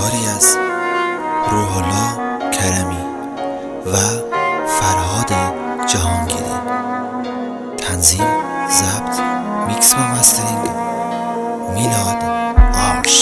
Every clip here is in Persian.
کاری از روح الله کرمی و فرهاد جهانگیری. تنظیم، ضبط، میکس و مسترینگ میلاد آرش.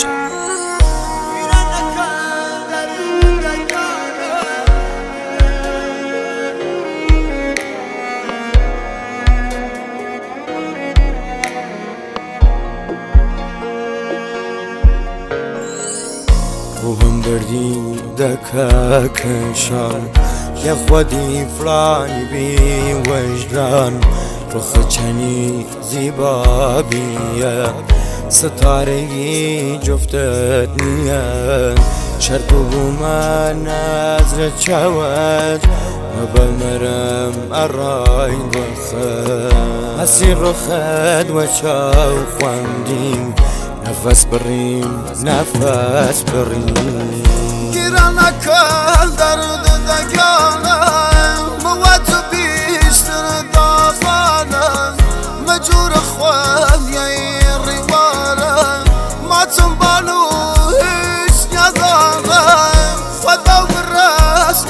روحم بردی دکا کنشان یا خودی فلانی بی وجدان رخ چنی زیبا بیه ستارگی جفتت نیه شرط و من نظر چود مبل مرم ارای بخد هسی رخد و چاو خواندیم نفس بریم نفس بریم گیرانه کل درد دگانم موت بیشتر داغانم مجور خوال یه ریوارم ماتم بانو هیچ ندارم خدا برسم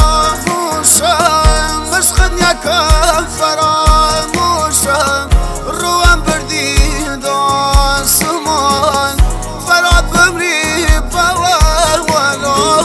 آغوشم مشخد یکم فراموشم روم بردی داستمان فراد بمری باور ولو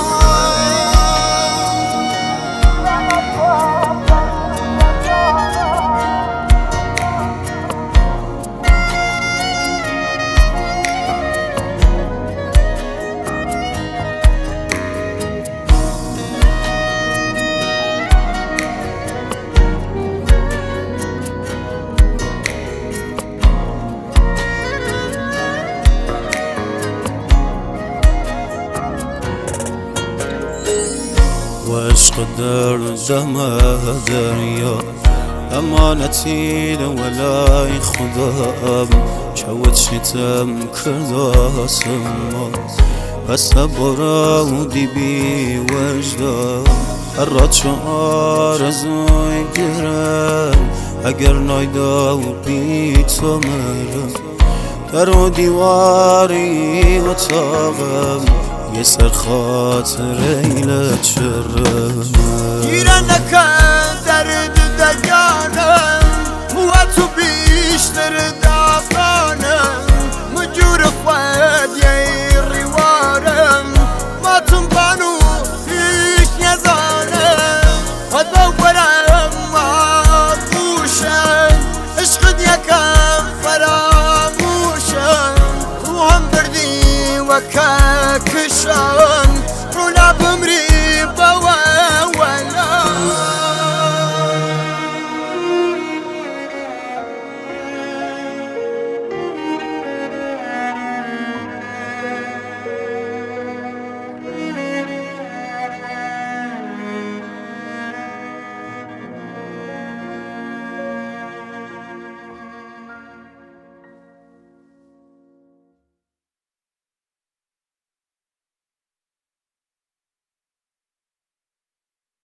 وعشق دردم دریا امانتی ولای خدام چود شتم کرداسم بس برودی بی وجدان هر چه آرزوی گرم اگر نایدا بی تو مرم در و دیواری اتاقم یه سر خاطر ایلت شرم گیرانه کل درد